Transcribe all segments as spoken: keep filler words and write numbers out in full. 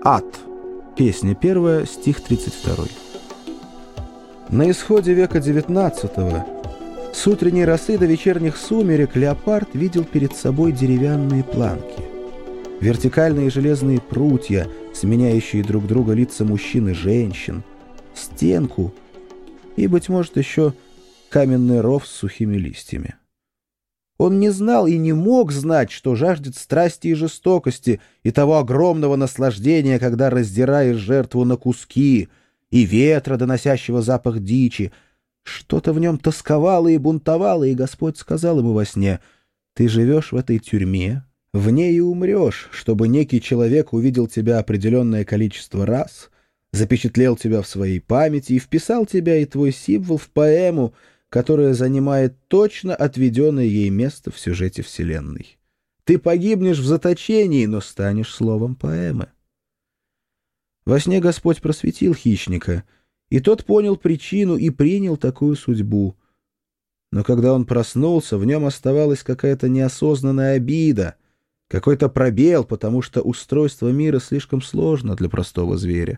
Ад. Песня первая, стих тридцать второй. На исходе века девятнадцатого с утренней росы до вечерних сумерек Леопард видел перед собой деревянные планки. Вертикальные железные прутья, сменяющие друг друга лица мужчин и женщин, стенку и, быть может, еще каменный ров с сухими листьями. Он не знал и не мог знать, что жаждет страсти и жестокости, и того огромного наслаждения, когда раздираешь жертву на куски, и ветра, доносящего запах дичи. Что-то в нем тосковало и бунтовало, и Господь сказал ему во сне: «Ты живешь в этой тюрьме, в ней и умрешь, чтобы некий человек увидел тебя определенное количество раз, запечатлел тебя в своей памяти и вписал тебя и твой символ в поэму, которая занимает точно отведенное ей место в сюжете Вселенной. Ты погибнешь в заточении, но станешь словом поэмы». Во сне Господь просветил хищника, и тот понял причину и принял такую судьбу. Но когда он проснулся, в нем оставалась какая-то неосознанная обида, какой-то пробел, потому что устройство мира слишком сложно для простого зверя.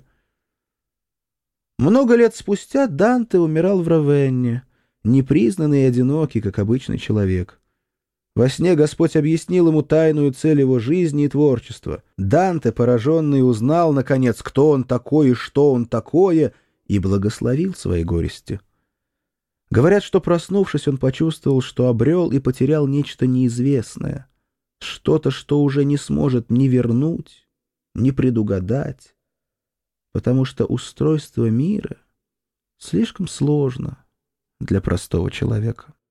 Много лет спустя Данте умирал в Равенне, непризнанный и одинокий, как обычный человек. Во сне Господь объяснил ему тайную цель его жизни и творчества. Данте, пораженный, узнал, наконец, кто он такой и что он такое, и благословил свои горести. Говорят, что, проснувшись, он почувствовал, что обрел и потерял нечто неизвестное, что-то, что уже не сможет ни вернуть, ни предугадать, потому что устройство мира слишком сложно для простого человека.